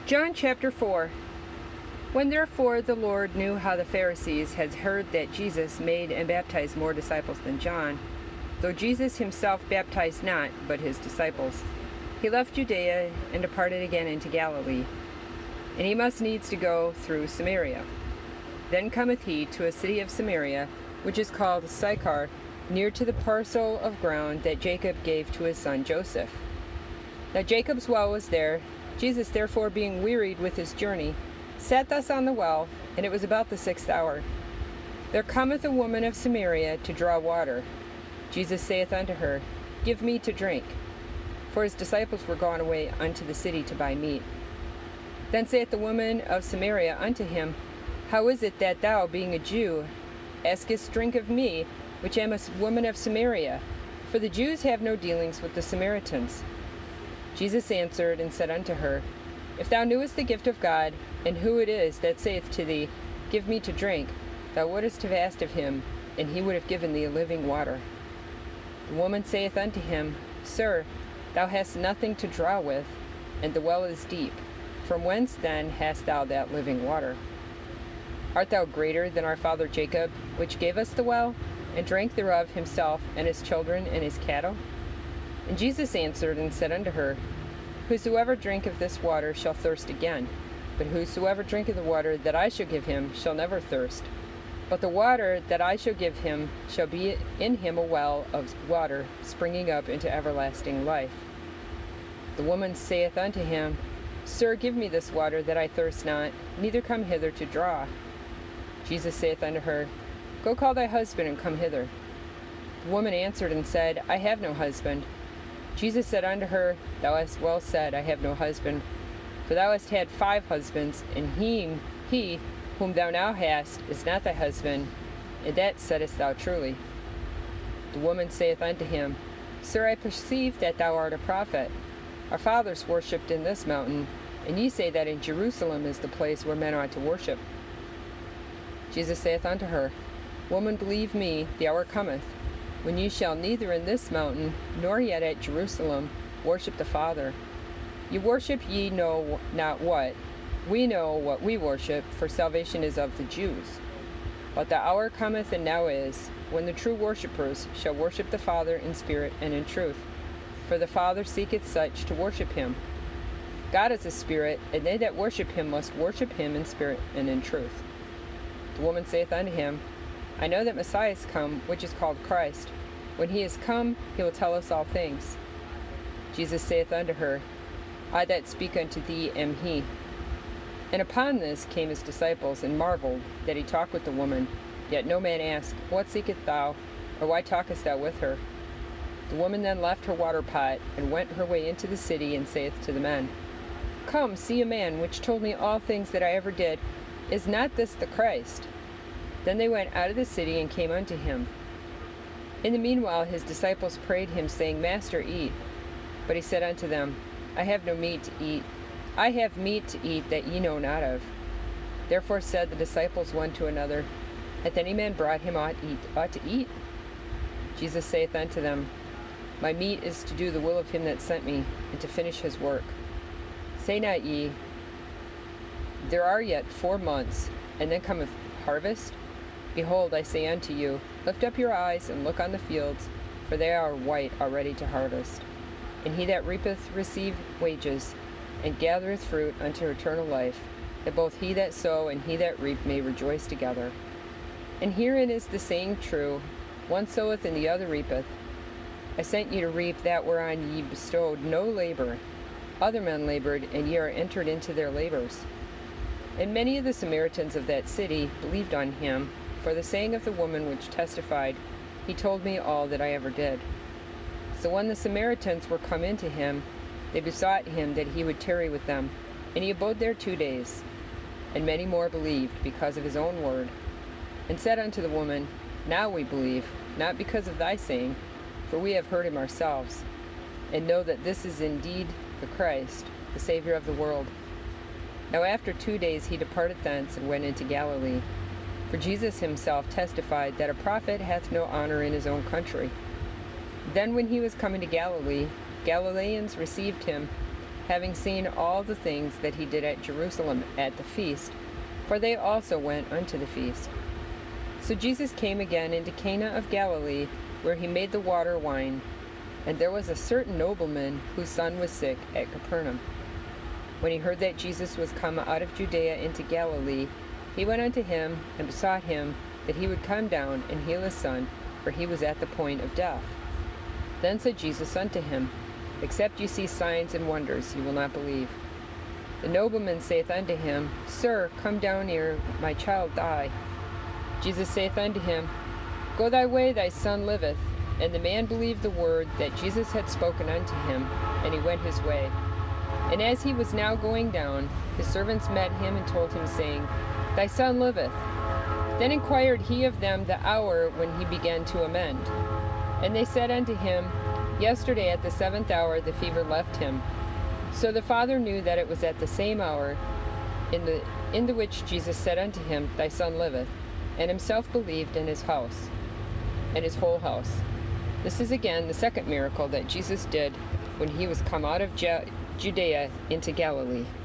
John chapter 4. When therefore the Lord knew how the Pharisees had heard that Jesus made and baptized more disciples than John, though Jesus himself baptized not, but his disciples, he left Judea and departed again into Galilee. And he must needs to go through Samaria. Then cometh he to a city of Samaria, which is called Sychar, near to the parcel of ground that Jacob gave to his son Joseph. Now Jacob's well was there. Jesus therefore, being wearied with his journey, sat thus on the well, and it was about the 6th hour. There cometh a woman of Samaria to draw water. Jesus saith unto her, Give me to drink. For his disciples were gone away unto the city to buy meat. Then saith the woman of Samaria unto him, How is it that thou, being a Jew, askest drink of me, which am a woman of Samaria? For the Jews have no dealings with the Samaritans. Jesus answered and said unto her, If thou knewest the gift of God, and who it is that saith to thee, Give me to drink, thou wouldest have asked of him, and he would have given thee living water. The woman saith unto him, Sir, thou hast nothing to draw with, and the well is deep. From whence then hast thou that living water? Art thou greater than our father Jacob, which gave us the well, and drank thereof himself, and his children, and his cattle? And Jesus answered and said unto her, Whosoever drinketh this water shall thirst again, but whosoever drinketh the water that I shall give him shall never thirst. But the water that I shall give him shall be in him a well of water springing up into everlasting life. The woman saith unto him, Sir, give me this water that I thirst not, neither come hither to draw. Jesus saith unto her, Go call thy husband and come hither. The woman answered and said, I have no husband. Jesus said unto her, Thou hast well said, I have no husband. For thou hast had 5 husbands, and he whom thou now hast is not thy husband, and that saidst thou truly. The woman saith unto him, Sir, I perceive that thou art a prophet. Our fathers worshipped in this mountain, and ye say that in Jerusalem is the place where men ought to worship. Jesus saith unto her, Woman, believe me, the hour cometh, when ye shall neither in this mountain, nor yet at Jerusalem, worship the Father. Ye worship ye know not what. We know what we worship, for salvation is of the Jews. But the hour cometh, and now is, when the true worshippers shall worship the Father in spirit and in truth. For the Father seeketh such to worship him. God is a spirit, and they that worship him must worship him in spirit and in truth. The woman saith unto him, I know that Messiah is come, which is called Christ. When he is come, he will tell us all things. Jesus saith unto her, I that speak unto thee am he. And upon this came his disciples, and marveled that he talked with the woman. Yet no man asked, What seekest thou, or why talkest thou with her? The woman then left her water pot, and went her way into the city, and saith to the men, Come, see a man which told me all things that I ever did. Is not this the Christ? Then they went out of the city and came unto him. In the meanwhile his disciples prayed him, saying, Master, eat. But he said unto them, I have no meat to eat. I have meat to eat that ye know not of. Therefore said the disciples one to another, Hath any man brought him aught to eat? Jesus saith unto them, My meat is to do the will of him that sent me, and to finish his work. Say not ye, There are yet 4 months, and then cometh harvest? Behold, I say unto you, Lift up your eyes, and look on the fields, for they are white already to harvest. And he that reapeth receive wages, and gathereth fruit unto eternal life, that both he that sow and he that reap may rejoice together. And herein is the saying true, One soweth and the other reapeth. I sent you to reap that whereon ye bestowed no labor. Other men labored, and ye are entered into their labors. And many of the Samaritans of that city believed on him, for the saying of the woman which testified, He told me all that I ever did. So when the Samaritans were come into him, they besought him that he would tarry with them, and he abode there 2 days. And many more believed because of his own word, and said unto the woman, Now we believe, not because of thy saying, for we have heard him ourselves, and know that this is indeed the Christ, the Savior of the world. Now after 2 days he departed thence and went into Galilee. For Jesus himself testified that a prophet hath no honor in his own country. Then when he was coming to Galilee, Galileans received him, having seen all the things that he did at Jerusalem at the feast, for they also went unto the feast. So Jesus came again into Cana of Galilee, where he made the water wine. And there was a certain nobleman whose son was sick at Capernaum. When he heard that Jesus was come out of Judea into Galilee, he went unto him and besought him that he would come down and heal his son, for he was at the point of death. Then said Jesus unto him, Except ye see signs and wonders, ye will not believe. The nobleman saith unto him, Sir, come down ere my child die. Jesus saith unto him, Go thy way, thy son liveth. And the man believed the word that Jesus had spoken unto him, and he went his way. And as he was now going down, his servants met him and told him, saying, Thy son liveth. Then inquired he of them the hour when he began to amend. And they said unto him, Yesterday at the 7th hour the fever left him. So the father knew that it was at the same hour in the which Jesus said unto him, Thy son liveth, and himself believed in his house, and his whole house. This is again the second miracle that Jesus did when he was come out of Judea into Galilee.